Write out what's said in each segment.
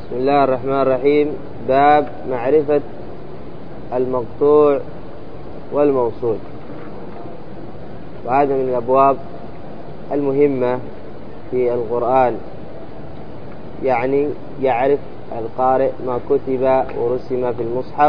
بسم الله الرحمن الرحيم. باب معرفة المقطوع والموصول، وهذا من الأبواب المهمة في القرآن، يعني يعرف القارئ ما كتب ورسم في المصحف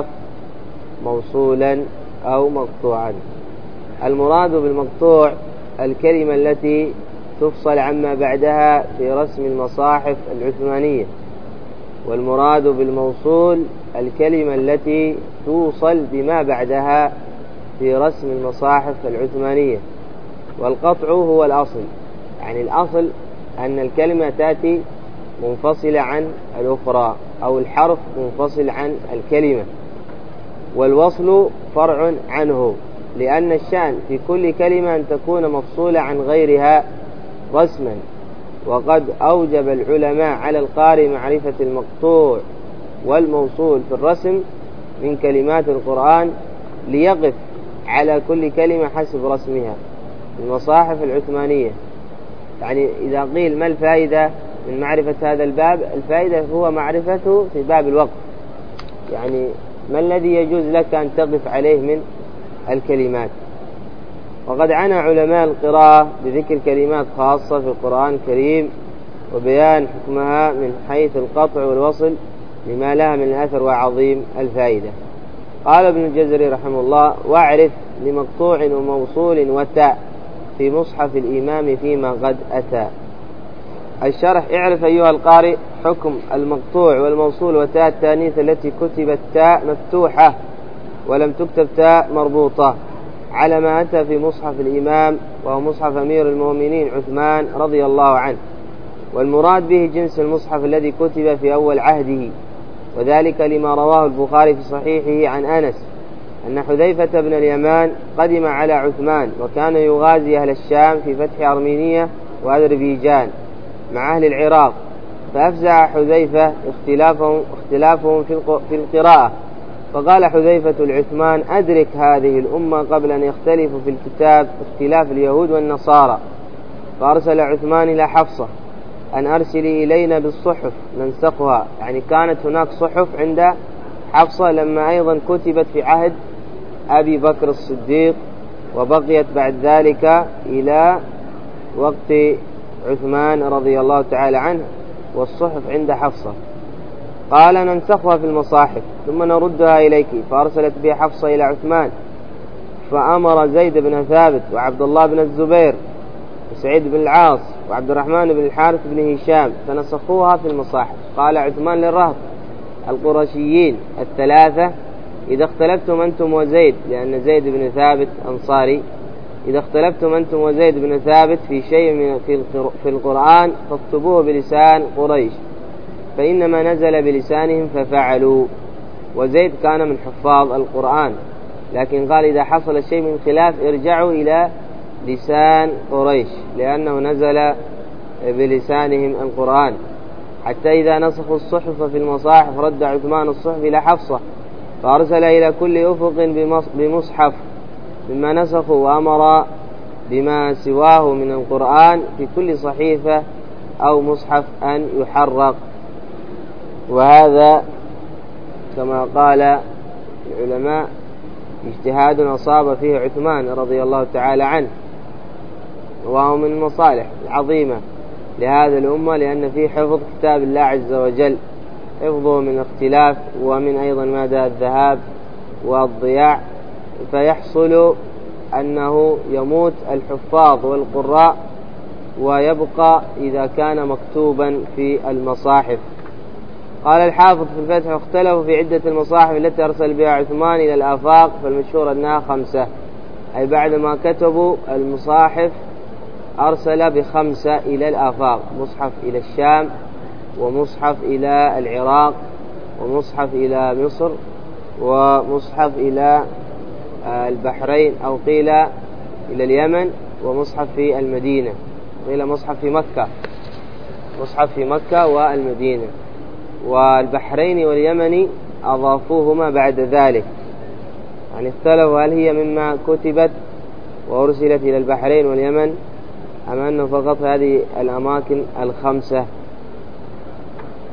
موصولا أو مقطوعا. المراد بالمقطوع الكلمة التي تفصل عما بعدها في رسم المصاحف العثمانية، والمراد بالموصول الكلمة التي توصل بما بعدها في رسم المصاحف العثمانية. والقطع هو الأصل، يعني الأصل أن الكلمة تأتي منفصلة عن الأخرى أو الحرف منفصل عن الكلمة، والوصل فرع عنه، لأن الشأن في كل كلمة أن تكون مفصولة عن غيرها رسما. وقد أوجب العلماء على القارئ معرفة المقطوع والموصول في الرسم من كلمات القرآن، ليقف على كل كلمة حسب رسمها المصاحف العثمانية. يعني إذا قيل ما الفائدة من معرفة هذا الباب؟ الفائدة هو معرفته في باب الوقف، يعني ما الذي يجوز لك أن تقف عليه من الكلمات. وقد عنى علماء القراءة بذكر كلمات خاصة في القرآن الكريم وبيان حكمها من حيث القطع والوصل لما لها من الأثر وعظيم الفائدة. قال ابن الجزري رحمه الله: واعرف لمقطوع وموصول وتاء في مصحف الإمام فيما قد أتى. الشرح: اعرف أيها القارئ حكم المقطوع والموصول وتاء التانيث التي كتبت تاء مفتوحة ولم تكتب تاء مربوطة على ما أتى في مصحف الإمام، وهو مصحف أمير المؤمنين عثمان رضي الله عنه، والمراد به جنس المصحف الذي كتب في أول عهده، وذلك لما رواه البخاري في صحيحه عن أنس أن حذيفة بن اليمان قدم على عثمان وكان يغازي أهل الشام في فتح أرمينية وأذربيجان مع أهل العراق، فأفزع حذيفة اختلافهم في القراءة، فقال حذيفة لعثمان: أدرك هذه الأمة قبل أن يختلفوا في الكتاب اختلاف اليهود والنصارى. فأرسل عثمان إلى حفصة أن أرسلي إلينا بالصحف ننسقها، يعني كانت هناك صحف عند حفصة لما أيضا كتبت في عهد أبي بكر الصديق، وبقيت بعد ذلك إلى وقت عثمان رضي الله تعالى عنه، والصحف عند حفصة. قال: ننسخها في المصاحف ثم نردها إليك. فأرسلت بها حفصة إلى عثمان، فأمر زيد بن ثابت وعبد الله بن الزبير وسعيد بن العاص وعبد الرحمن بن الحارث بن هشام فنسخوها في المصاحف. قال عثمان للرهط القرشيين الثلاثة: إذا اختلفتم أنتم وزيد، لأن زيد بن ثابت أنصاري، إذا اختلفتم أنتم وزيد بن ثابت في شيء في القرآن فاكتبوه بلسان قريش، فإنما نزل بلسانهم ففعلوا. وزيد كان من حفاظ القرآن، لكن قال إذا حصل شيء من خلاف ارجعوا إلى لسان قريش، لأنه نزل بلسانهم القرآن. حتى إذا نسخوا الصحف في المصاحف رد عثمان الصحف إلى حفصة، فأرسل إلى كل أفق بمصحف مما نسخوا، وأمر بما سواه من القرآن في كل صحيفة أو مصحف أن يحرق. وهذا كما قال العلماء اجتهاد أصاب فيه عثمان رضي الله تعالى عنه، وهو من المصالح العظيمة لهذا الأمة، لأن فيه حفظ كتاب الله عز وجل، حفظه من اختلاف ومن أيضا مدى الذهاب والضياع، فيحصل أنه يموت الحفاظ والقراء ويبقى إذا كان مكتوبا في المصاحف. قال الحافظ في الفتح: اختلفوا في عدة المصاحف التي أرسل بها عثمان إلى الآفاق، فالمشهور أنها 5، أي بعد ما كتبوا المصاحف أرسل ب5 إلى الآفاق: مصحف إلى الشام، ومصحف إلى العراق، ومصحف إلى مصر، ومصحف إلى البحرين، أو قيل إلى اليمن، ومصحف في المدينة، قيل مصحف في مكة، مصحف في مكة والمدينة، والبحرين واليمن أضافوهما بعد ذلك. يعني اختلفوا هل هي مما كتبت وأرسلت إلى البحرين واليمن أم أنه فقط هذه الأماكن 5.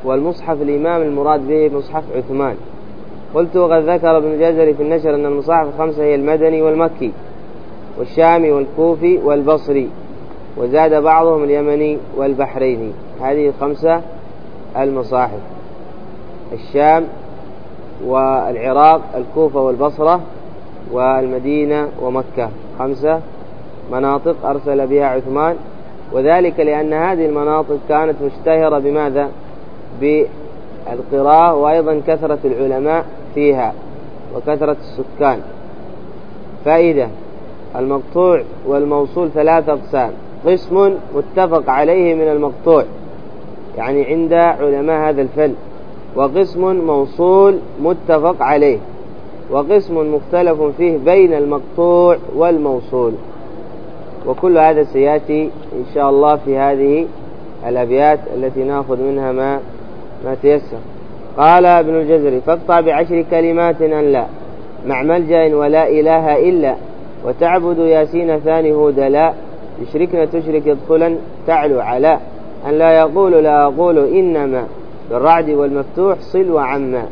والمصحف الإمام المراد به مصحف عثمان. قلت وقد ذكر ابن الجزري في النشر أن المصاحف الخمسة هي المدني والمكي والشامي والكوفي والبصري، وزاد بعضهم اليمني والبحريني. هذه 5 المصاحف: الشام والعراق، الكوفة والبصرة والمدينة ومكة، 5 مناطق أرسل بها عثمان، وذلك لأن هذه المناطق كانت مشتهرة بماذا؟ بالقراءة، وأيضا كثرة العلماء فيها وكثرة السكان. فائدة: المقطوع والموصول 3 أقسام: قسم متفق عليه من المقطوع يعني عند علماء هذا الفن، وقسم موصول متفق عليه، وقسم مختلف فيه بين المقطوع والموصول. وكل هذا سيأتي إن شاء الله في هذه الأبيات التي نأخذ منها ما تيسر. قال ابن الجزري: فاقطع ب10 كلمات أن لا مع ملجأ ولا إله إلا، وتعبد ياسين ثاني هود لا، يشركن تشرك يدخلا تعلو على، أن لا يقول لا أقول إنما بالرعد والمفتوح صل وعما.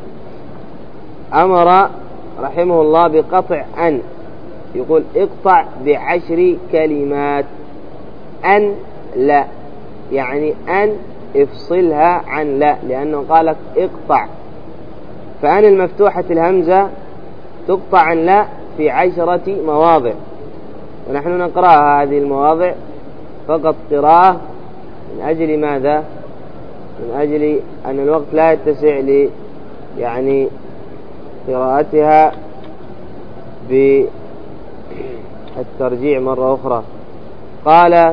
أمر رحمه الله بقطع أن، يقول اقطع ب10 كلمات. أن لا يعني أن افصلها عن لا، لأنه قالك اقطع. فأن المفتوحة الهمزة تقطع عن لا في 10 مواضع، ونحن نقرأها هذه المواضع فقط قراءة. من أجل ماذا؟ من أجل أن الوقت لا يتسع لي يعني قراءتها بالترجيع مرة أخرى. قال: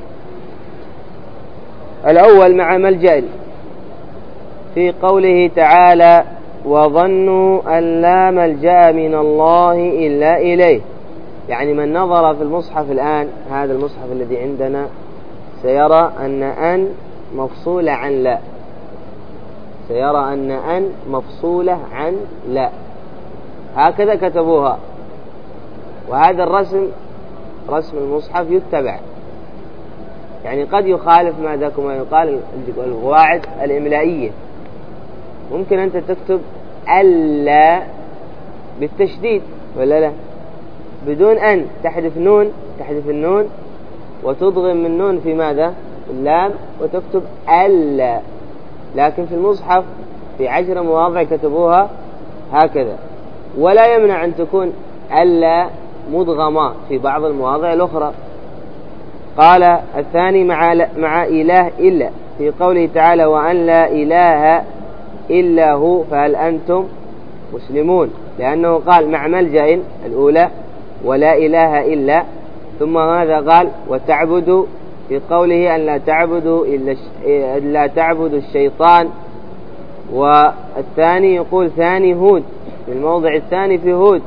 الأول مع ملجأ، في قوله تعالى: وظنوا أن لا ملجأ من الله إلا إليه. يعني من نظر في المصحف الآن، هذا المصحف الذي عندنا، سيرى أن مفصولة عن لا، سيرى أن مفصولة عن لا، هكذا كتبوها. وهذا الرسم رسم المصحف يتبع، يعني قد يخالف ماذا كما يقال القواعد الإملائية. ممكن أنت تكتب ألا بالتشديد ولا لا، بدون أن تحذف النون وتضغم من نون في ماذا؟ اللام، وتكتب ألا. لكن في المصحف في 10 مواضع كتبوها هكذا. ولا يمنع أن تكون ألا مضغمة في بعض المواضع الأخرى. قال: الثاني مع إله إلا، في قوله تعالى: وأن لا إله إلا هو فهل أنتم مسلمون، لأنه قال مع ملجأ الأولى ولا إله إلا، ثم ماذا قال؟ وتعبدوا، في قوله أن لا تعبدوا الشيطان. والثاني يقول ثاني هود، في الموضع الثاني في هود: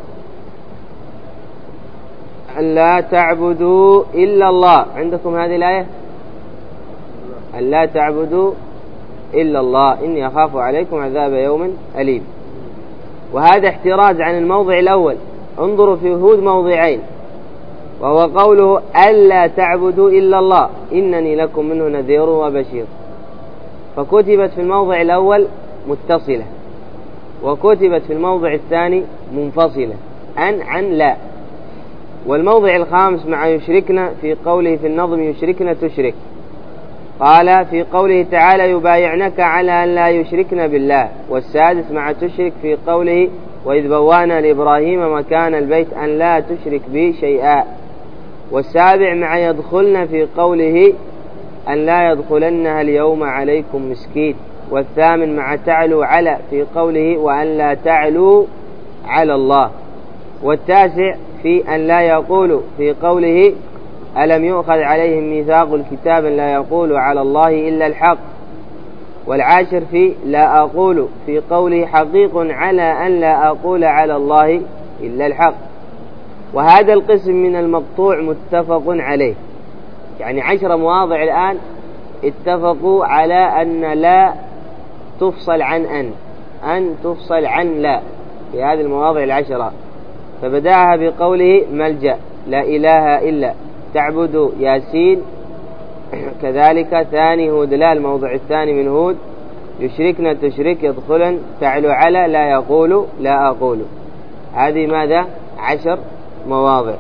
أن لا تعبدوا إلا الله. عندكم هذه الآية؟ أن لا تعبدوا إلا الله إني أخاف عليكم عذاب يوم أليم. وهذا احتراز عن الموضع الأول. انظروا في هود موضعين، وهو قوله ألا تعبدوا إلا الله إنني لكم منه نذير وبشير، فكتبت في الموضع الأول متصلة، وكتبت في الموضع الثاني منفصلة عن لا. والموضع الخامس مع يشركنا، في قوله في النظم يشركنا تشرك. قال في قوله تعالى: يبايعنك على أن لا يشركنا بالله. والسادس مع تشرك، في قوله: وإذ بوانا لإبراهيم مكان البيت أن لا تشرك بي شيئا. والسابع مع يدخلنا، في قوله: أن لا يدخلنها اليوم عليكم مسكين. والثامن مع تعلو على، في قوله: وأن لا تعلو على الله. والتاسع في أن لا يقول، في قوله: ألم يؤخذ عليهم ميثاق الكتاب أن لا يقولوا على الله إلا الحق. والعاشر في لا أقول، في قوله: حقيق على أن لا أقول على الله إلا الحق. وهذا القسم من المقطوع متفق عليه، يعني 10 مواضع الآن اتفقوا على أن لا تفصل عن أن تفصل عن لا في هذه المواضع 10. فبدأها بقوله: ملجأ، لا إله إلا، تعبدوا ياسين، كذلك ثاني هود لا، الموضع الثاني من هود، يشركن تشرك يدخلن تعلو على لا يقول لا أقول. هذه ماذا 10 مواضع.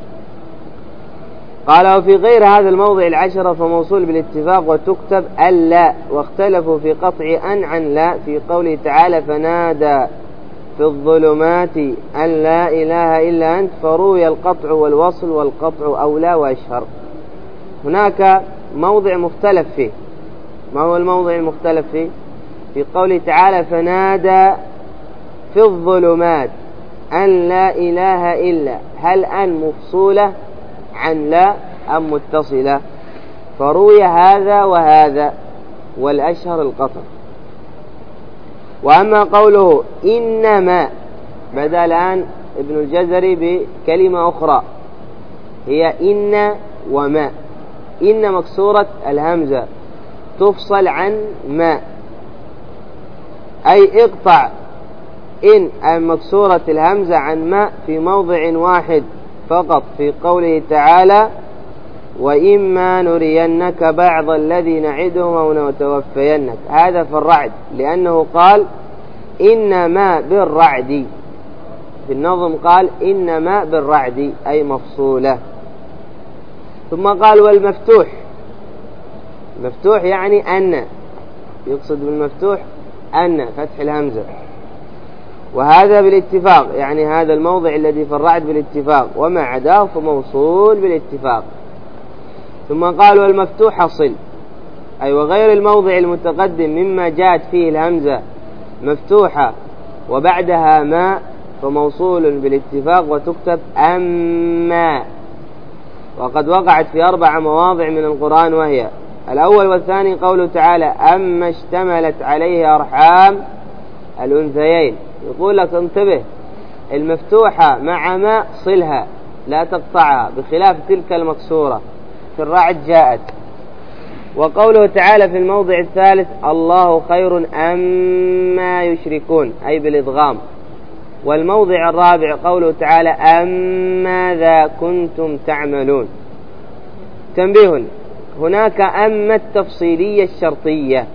قال وفي غير هذا الموضع 10 فموصول بالاتفاق وتكتب ألا، واختلفوا في قطع أن عن لا في قوله تعالى فنادى في الظلمات أن لا إله إلا أنت، فروي القطع والوصل والقطع أولى وأشهر. هناك موضع مختلف فيه. ما هو الموضع المختلف فيه؟ في قوله تعالى فنادى في الظلمات أن لا إله إلا، هل أن مفصولة عن لا أم متصلة؟ فروي هذا وهذا والأشهر القطع. وأما قوله إنما، بدأ الآن ابن الجزري بكلمة أخرى هي إن وما. إن مكسورة الهمزة تفصل عن ما، أي اقطع إن مكسورة الهمزة عن ما في موضع واحد فقط في قوله تعالى وإما نرينك بعض الذي نعدهم أو نتوفينك. هذا في الرعد، لأنه قال إنما بالرعد، في النظم قال إنما بالرعد أي مفصولة. ثم قال والمفتوح، مفتوح يعني أن، يقصد بالمفتوح أن فتح الهمزة، وهذا بالاتفاق، يعني هذا الموضع الذي في الرعد بالاتفاق، وما عداه فموصول بالاتفاق. ثم قال والمفتوح صل، أي وغير الموضع المتقدم مما جاءت فيه الهمزة مفتوحة وبعدها ما فموصول بالاتفاق وتكتب أما. وقد وقعت في 4 مواضع من القرآن، وهي الأول والثاني قوله تعالى أما اشتملت عليه أرحام الأنثيين. يقول لك انتبه، المفتوحة مع ما صلها لا تقطعها، بخلاف تلك المكسورة في الرعد جاءت. وقوله تعالى في الموضع الثالث الله خير أما يشركون، أي بالإدغام. والموضع الرابع قوله تعالى أماذا كنتم تعملون. تنبيه، هناك أما التفصيلية الشرطية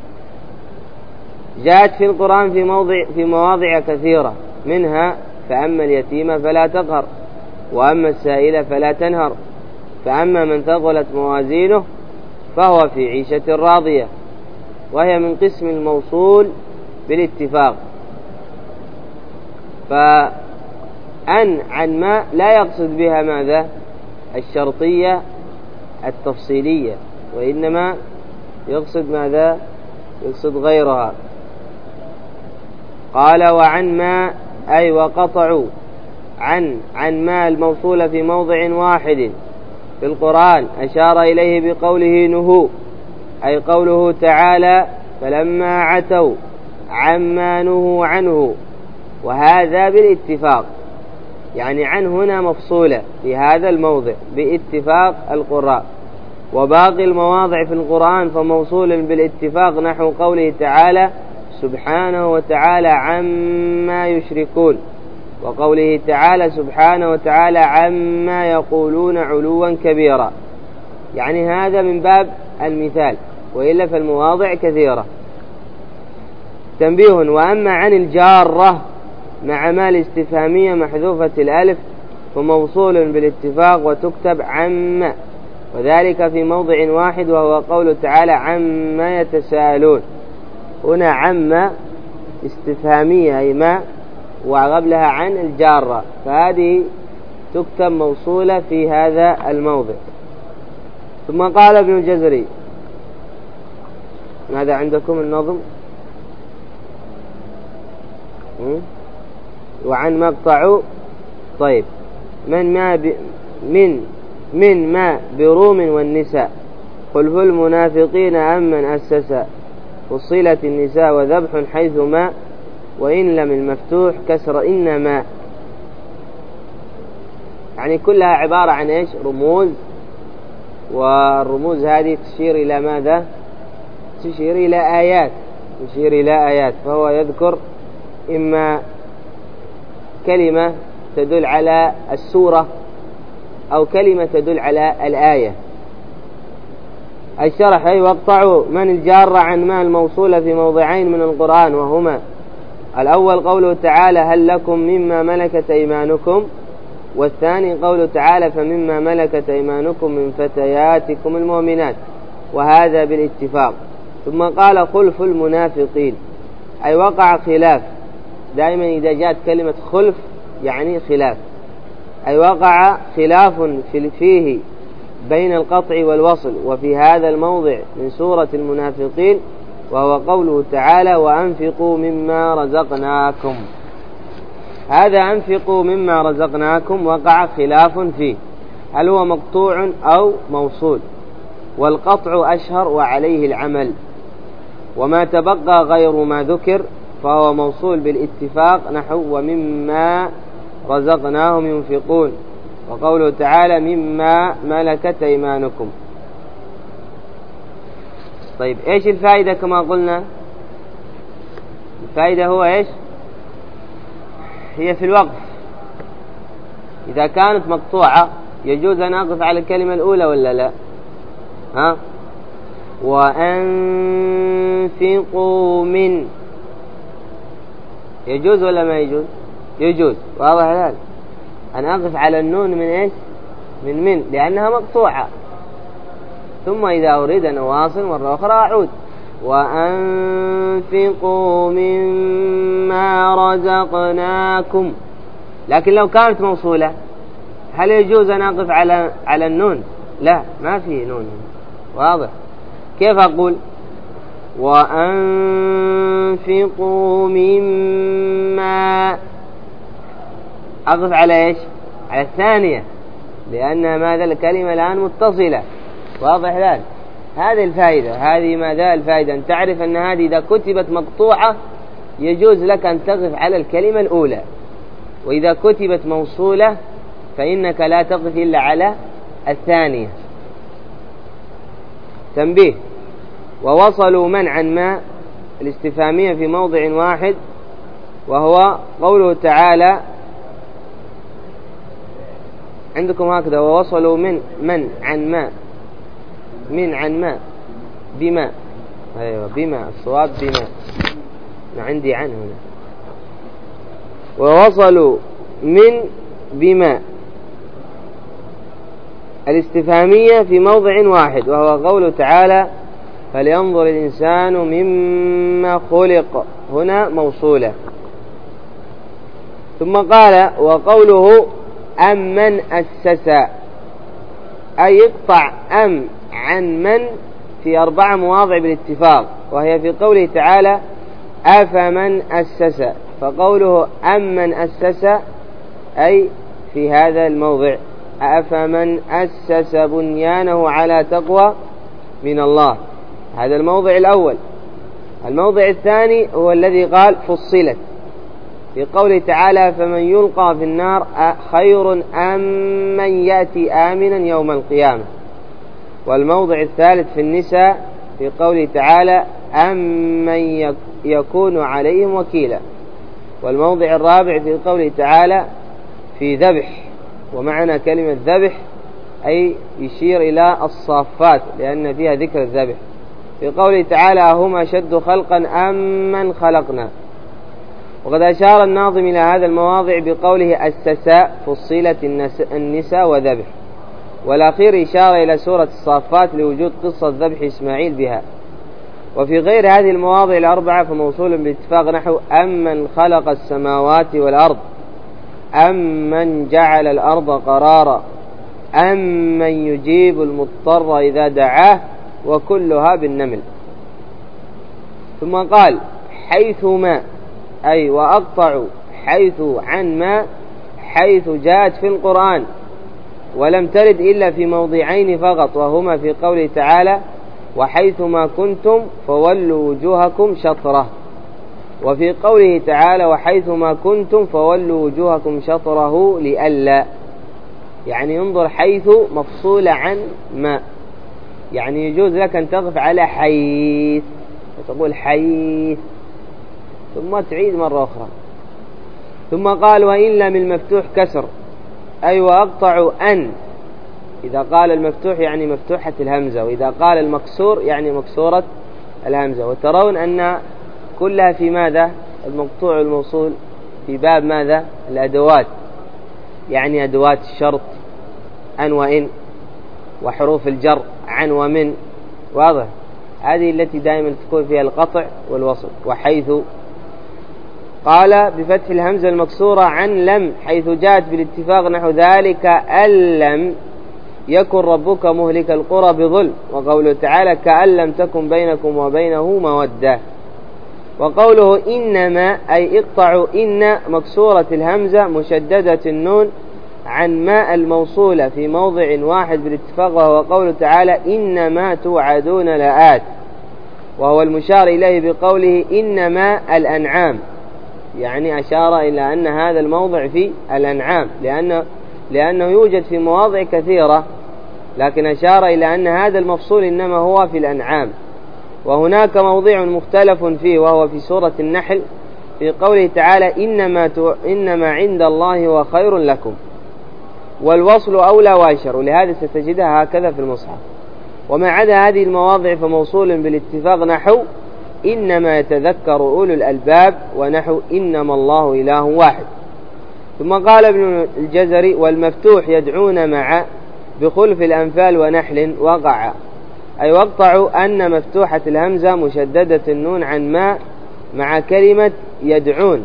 جاءت في القرآن في مواضع كثيرة، منها فأما اليتيم فلا تقهر، وأما السائل فلا تنهر، فأما من ثقلت موازينه فهو في عيشة راضية، وهي من قسم الموصول بالاتفاق. فأن عن ما لا يقصد بها ماذا الشرطية التفصيلية، وإنما يقصد ماذا يقصد غيرها. قال وعن ما أي وقطعوا عن ما الموصولة في موضع واحد في القرآن أشار إليه بقوله نهوا، أي قوله تعالى فلما عتوا عما نهوا عنه، وهذا بالاتفاق، يعني عن هنا مفصولة في هذا الموضع باتفاق القراء. وباقي المواضع في القرآن فموصول بالاتفاق، نحو قوله تعالى سبحانه وتعالى عما يشركون، وقوله تعالى سبحانه وتعالى عما يقولون علوا كبيرا. يعني هذا من باب المثال، وإلا فالمواضع كثيرة. تنبيه، وأما عن الجارة مع ما الاستفهامية محذوفة الألف فموصول بالاتفاق وتكتب عما، وذلك في موضع واحد، وهو قول تعالى عما يتساءلون. هنا عما استفهامية أي ما، وقبلها عن الجارة، فهذه تكتب موصولة في هذا الموضع. ثم قال ابن الجزري، ماذا عندكم النظم؟ وعن مقطع. طيب، من ما بروم والنساء خلف المنافقين أمن أسسا، فصلت النساء وذبح حيث ما، وإن لم المفتوح كسر إنما. يعني كلها عبارة عن إيش؟ رموز، والرموز هذه تشير إلى ماذا؟ تشير إلى آيات. فهو يذكر إما كلمة تدل على السورة أو كلمة تدل على الآية. الشرح أي واقطعوا من الجار عن ما الموصولة في موضعين من القرآن، وهما الأول قوله تعالى هل لكم مما ملكت أيمانكم، والثاني قوله تعالى فمما ملكت أيمانكم من فتياتكم المؤمنات، وهذا بالاتفاق. ثم قال خلف المنافقين، أي وقع خلاف. دائما إذا جاءت كلمة خلف يعني خلاف، أي وقع خلاف فيه بين القطع والوصل، وفي هذا الموضع من سورة المنافقين، وهو قوله تعالى وأنفقوا مما رزقناكم. هذا أنفقوا مما رزقناكم وقع خلاف فيه، هل هو مقطوع أو موصول؟ والقطع أشهر وعليه العمل، وما تبقى غير ما ذكر فهو موصول بالاتفاق، نحو ومما رزقناهم ينفقون، وقوله تعالى مما ملكت أيمانكم. طيب إيش الفائدة؟ كما قلنا الفائدة هو إيش؟ هي في الوقف. إذا كانت مقطوعة يجوز أن أقف على الكلمة الأولى ولا لا؟ ها؟ وأنفقوا من، يجوز ولا ما يجوز؟ يجوز. واضح ذلك؟ أنا أقف على النون من إيش؟ من لأنها مقطوعة. ثم إذا أريد أن أواصل مرة أخرى أعود وأنفقوا مما رزقناكم. لكن لو كانت موصولة هل يجوز أن أقف على النون؟ لا، ما في نون. واضح؟ كيف أقول وأنفقوا مما؟ أقف على إيش؟ على الثانية، لأن ماذا الكلمة الآن متصلة. واضح ذلك؟ هذه الفائدة، هذه ماذا الفائدة؟ أن تعرف أن هذه إذا كتبت مقطوعة يجوز لك أن تقف على الكلمة الأولى، وإذا كتبت موصولة فإنك لا تقف إلا على الثانية. تنبيه: ووصلوا من عن ما الاستفهامية في موضع واحد، وهو قوله تعالى عندكم هكذا ووصلوا من عن ما، من عن ما بما، أيوة بما، الصواب بما، عندي عنه هنا. ووصلوا من بما الاستفهامية في موضع واحد، وهو قوله تعالى فلينظر الإنسان مما خلق، هنا موصولة. ثم قال وقوله أمن أسس، أي يقطع أم عن من في 4 مواضع بالاتفاق، وهي في قوله تعالى أفمن أسس، فقوله أمن أسس أي في هذا الموضع أفمن أسس بنيانه على تقوى من الله، هذا الموضع الأول. الموضع الثاني هو الذي قال فصلت في قوله تعالى فمن يلقى في النار خير أم من يأتي آمنا يوم القيامة. والموضع الثالث في النساء في قوله تعالى أم من يكون عليهم وكيلا. والموضع الرابع في قوله تعالى في ذبح، ومعنى كلمة ذبح أي يشير إلى الصافات لأن فيها ذكر الذبح، في قوله تعالى هم أشد خلقا أم من خلقنا. وقد أشار الناظم إلى هذا المواضع بقوله أسسا فصيلت النساء وذبح، والأخير إشارة إلى سورة الصافات لوجود قصة ذبح إسماعيل بها. وفي غير هذه المواضع الأربعة فموصول باتفاق نحو أمن خلق السماوات والأرض، أمن جعل الأرض قرارا، أمن يجيب المضطر إذا دعاه، وكلها بالنمل. ثم قال حيثما، أي وأقطع حيث عن ما، حيث جاءت في القرآن ولم ترد إلا في موضعين فقط، وهما في قوله تعالى وحيثما كنتم فولوا وجوهكم شطره، وفي قوله تعالى وحيثما كنتم فولوا وجوهكم شطره لئلا، يعني انظر حيث مفصولة عن ما، يعني يجوز لك أن تقف على حيث وتقول حيث ثم تعيد مرة أخرى. ثم قال وإن لم المفتوح كسر، أي وأقطع أن، إذا قال المفتوح يعني مفتوحة الهمزة، وإذا قال المكسور يعني مكسورة الهمزة. وترون أن كلها في ماذا؟ المقطوع والموصول في باب ماذا؟ الأدوات، يعني أدوات الشرط أن وإن، وحروف الجر عن ومن، واضح؟ هذه التي دائما تكون فيها القطع والوصل. وحيث قال بفتح الهمزة المكسورة عن لم، حيث جاءت بالاتفاق نحو ذلك أن لم يكن ربك مهلك القرى بظلم، وقوله تعالى كأن لم تكن بينكم وبينه مودة. وقوله إنما أي اقطعوا إن مكسورة الهمزة مشددة النون عن ما الموصولة في موضع واحد بالاتفاق، وهو قوله تعالى إنما توعدون لآت، وهو المشار إليه بقوله إنما الأنعام، يعني أشار إلى أن هذا الموضع في الأنعام، لأنه يوجد في مواضع كثيرة، لكن أشار إلى أن هذا المفصول إنما هو في الأنعام. وهناك موضع مختلف فيه وهو في سورة النحل في قوله تعالى إنما عند الله هو خير لكم، والوصل أولى وأشهر، ولهذا ستجدها هكذا في المصحف. وما عدا هذه المواضع فموصول بالاتفاق نحو إنما يتذكر أولو الألباب، ونحو إنما الله إله واحد. ثم قال ابن الجزري والمفتوح يدعون مع بخلف الأنفال ونحل وقع، أي واقطعوا أن مفتوحة الهمزة مشددة النون عن ما مع كلمة يدعون،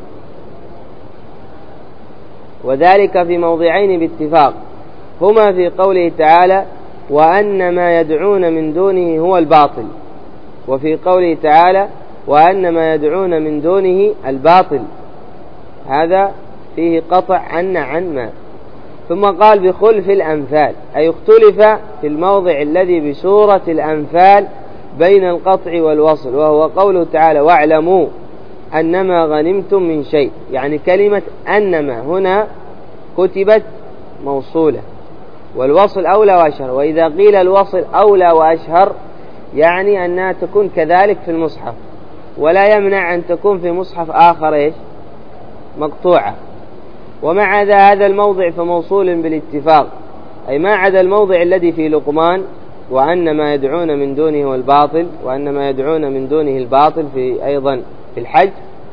وذلك في موضعين باتفاق، هما في قوله تعالى وأن ما يدعون من دونه هو الباطل، وفي قوله تعالى وأن ما يدعون من دونه الباطل، هذا فيه قطع عن ما. ثم قال بخلف الأنفال، أي اختلف في الموضع الذي بسورة الأنفال بين القطع والوصل، وهو قوله تعالى واعلموا أنما غنمتم من شيء، يعني كلمة أنما هنا كتبت موصولة، والوصل أولى وأشهر. وإذا قيل الوصل أولى وأشهر يعني أنها تكون كذلك في المصحف، ولا يمنع أن تكون في مصحف آخر مقطوعة. وما عدا هذا الموضع فموصول بالاتفاق، أي ما عدا الموضع الذي في لقمان وأن ما يدعون من دونه هو الباطل، وأن ما يدعون من دونه الباطل في أيضا في الحج،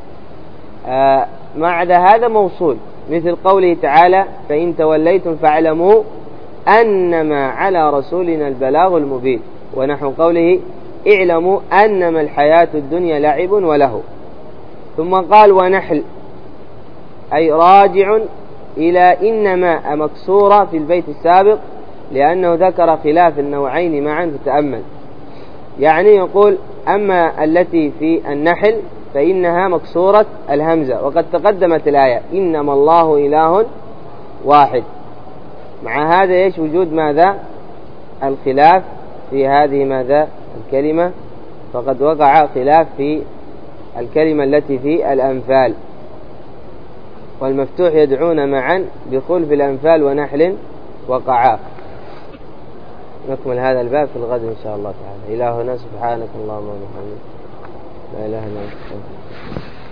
ما عدا هذا موصول، مثل قوله تعالى فإن توليتم فاعلموا أنما على رسولنا البلاغ المبين، ونحو قوله اعلموا أنما الحياة الدنيا لعب وله. ثم قال ونحل، أي راجع إلى إنما مكسورة في البيت السابق، لأنه ذكر خلاف النوعين معا فتأمل. يعني يقول أما التي في النحل فإنها مكسورة الهمزة، وقد تقدمت الآية إنما الله إله واحد. مع هذا وجود ماذا؟ الخلاف في هذه ماذا؟ الكلمة، فقد وقع خلاف في الكلمة التي في الأنفال. والمفتوح يدعون معا بخلف الأنفال ونحل وقعا. نكمل هذا الباب في الغد إن شاء الله تعالى. إلهنا سبحانك اللهم وبحمدك لا إله إلا أنت.